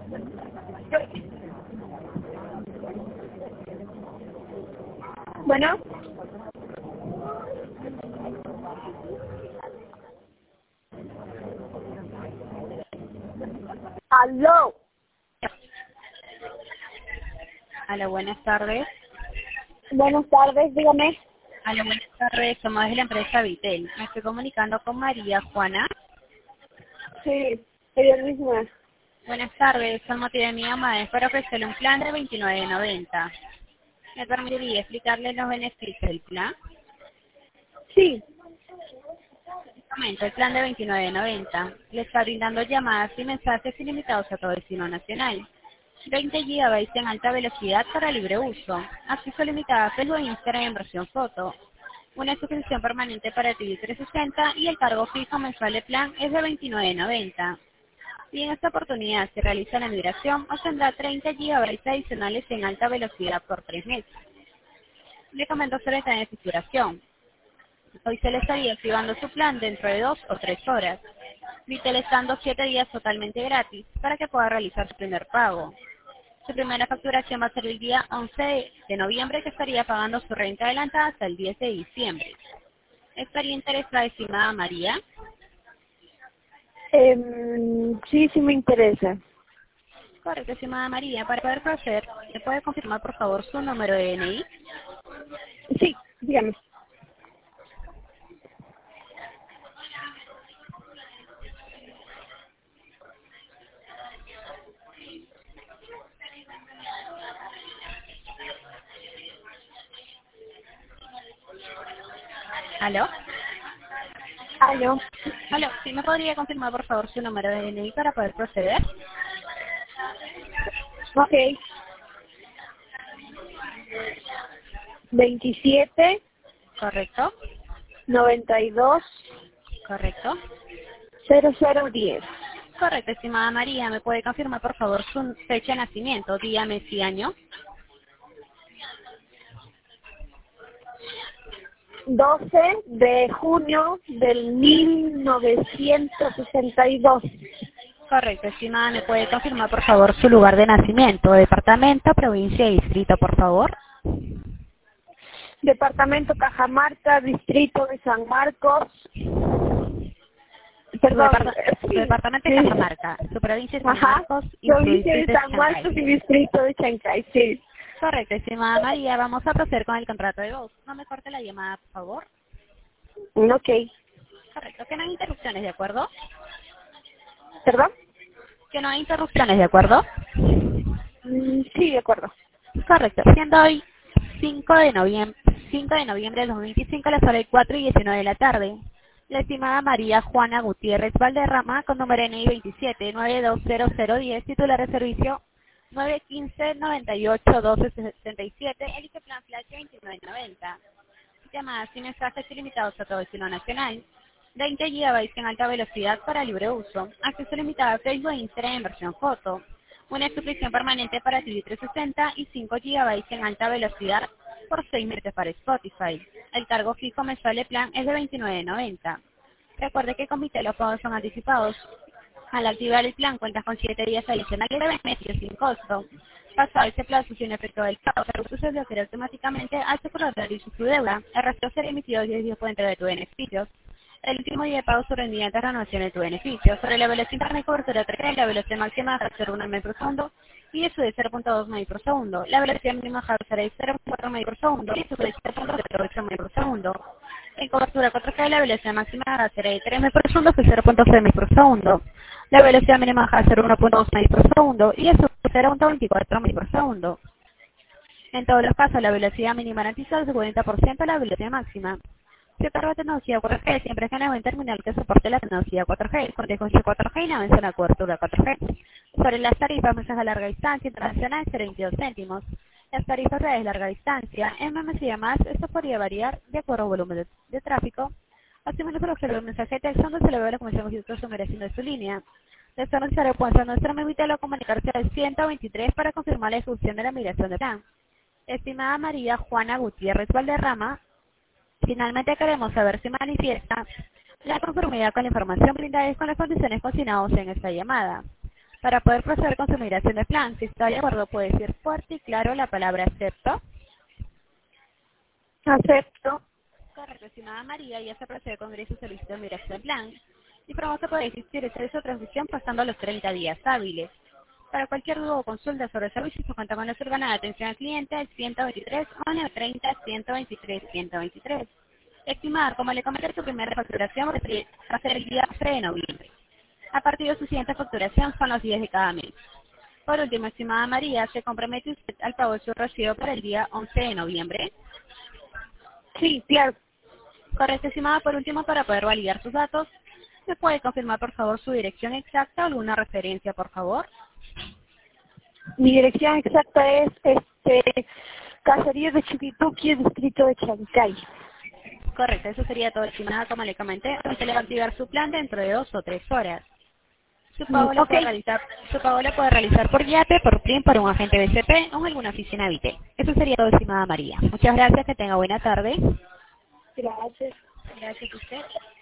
Bueno. Aló. Hola, buenas tardes. Buenas tardes, dígame. Hola, buenas tardes. Somos de la empresa Vitel. Me estoy comunicando con María Juana. Sí, ella misma. Buenas tardes. El motivo de mi llamada es para ofrecerle un plan de 29.90. ¿Me permitiría explicarle los beneficios del plan? Sí. El plan de 29.90 le está brindando llamadas y mensajes ilimitados a todo destino nacional. 20 GB en alta velocidad para libre uso. Acceso limitado a Facebook e Instagram en versión foto. Una suscripción permanente para TV 360 y el cargo fijo mensual de plan es de 29.90. Y en esta oportunidad se realiza la migración, obtendrá 30 GB adicionales en alta velocidad por 3 meses. Le comento sobre esta configuración. Hoy se le estaría activando su plan dentro de 2 o 3 horas. Vitel estando 7 días totalmente gratis para que pueda realizar su primer pago. Su primera facturación va a ser el día 11 de noviembre, que estaría pagando su renta adelantada hasta el 10 de diciembre. ¿Estaría interesada, estimada María? Sí, sí me interesa. Correcto, estimada María. Para poder proceder, ¿me puede confirmar por favor su número de DNI? Sí, dígame. ¿Aló? Aló. ¿Aló? ¿Sí me podría confirmar por favor su número de DNI para poder proceder? Ok. 27 ¿Correcto? 92 ¿Correcto? 0010. Correcto, estimada María. ¿Me puede confirmar por favor su fecha de nacimiento, día, mes y año? 12 de junio del 1962. Correcto, estimada. ¿Me puede confirmar por favor su lugar de nacimiento, departamento, provincia y distrito, por favor? Departamento Cajamarca, distrito de San Marcos. Su, Perdón, su sí. departamento es Cajamarca, su provincia es San Ajá. Marcos y su Provincia de distrito es San Chancay. Marcos y distrito de Chancay, sí. Correcto, estimada María. Vamos a proceder con el contrato de voz. No me corte la llamada, por favor. Ok. Correcto, que no hay interrupciones, ¿de acuerdo? ¿Perdón? Que no hay interrupciones, ¿de acuerdo? Sí, de acuerdo. Correcto, siendo hoy 5 de noviembre de 2025 a las horas 4:19 de la tarde. La estimada María Juana Gutiérrez Valderrama, con número NI 27920010, titular de servicio 915-98-1277, elige plan flash 2990. Llamadas y mensajes ilimitados a todo destino nacional. 20 GB en alta velocidad para libre uso. Acceso limitado a Facebook e Instagram en versión foto. Una suscripción permanente para TV 360 y 5 GB en alta velocidad por 6 meses para Spotify. El cargo fijo mensual de plan es de 29.90. Recuerde que con Vitel los pagos son anticipados. Al activar el plan cuentas con 7 días adicionales de beneficios sin costo. Pasado ese plazo sin efecto del pago, el recurso se bloqueará automáticamente al securador y su deuda. El resto será emitido 10 días por entrega de tus beneficios. El último día de pago se rendía ante renovación de tu beneficio. Sobre la velocidad interna y cobertura terrestre, la velocidad máxima es 0,1 metro por segundo y eso de 0,2 metros por segundo. La velocidad mínima será de 0,4 metros por segundo y eso de 0,08 metros por segundo. En cobertura 4G, la velocidad máxima será de 3 metros por segundo y 0,6 metros por segundo. La velocidad mínima va a ser 1,2 metros por segundo y eso será 1,24 metros por segundo. En todos los casos, la velocidad mínima garantiza el 40% de la velocidad máxima. Se carga tecnología 4G siempre que no hay un terminal que soporte la tecnología 4G. Con tecnología 4G y no avanza la cobertura 4G. Sobre las tarifas, mensajes a larga distancia internacional, 0,22 céntimos. Las tarifas reales de larga distancia, en memes y demás, esto podría variar de acuerdo al volumen de tráfico. Así menos el observar el mensaje de texto donde se le ve la comisión que usted numeración de su línea. De estar necesario puede ser nuestra memita o comunicarse al 123 para confirmar la ejecución de la migración de plan. Estimada María Juana Gutiérrez Valderrama, finalmente queremos saber si manifiesta la conformidad con la información brindada y con las condiciones consignadas en esta llamada. Para poder proceder con su migración de plan, si está de acuerdo, puede decir fuerte y claro la palabra acepto. Acepto. Correcto, estimada María, ya se procede con su solicitud de migración de plan. Y promotor puede existir su transmisión pasando a los 30 días hábiles. Para cualquier duda o consulta sobre servicios, contamos con nuestro canal de atención al cliente al 123 o 930 123 123. Estimada, como le comenté, su primera facturación va a ser el día 3 de noviembre. A partir de su siguiente facturación son los días de cada mes. Por último, estimada María, ¿se compromete usted al pago de su recibo para el día 11 de noviembre? Sí, claro. Correcto, estimada. Por último, para poder validar sus datos, ¿me puede confirmar, por favor, su dirección exacta o alguna referencia, por favor? Mi dirección exacta es Caserío de Chiquituqui, distrito de Chancay. Correcto, eso sería todo, estimada. Como le comenté, usted le va a activar su plan dentro de 2 o 3 horas. Su pago lo Ok. puede realizar por YAPE, por PRIM, por un agente BCP o en alguna oficina VITE. Eso sería todo, estimada María. Muchas gracias, que tenga buena tarde. Gracias. Gracias a usted.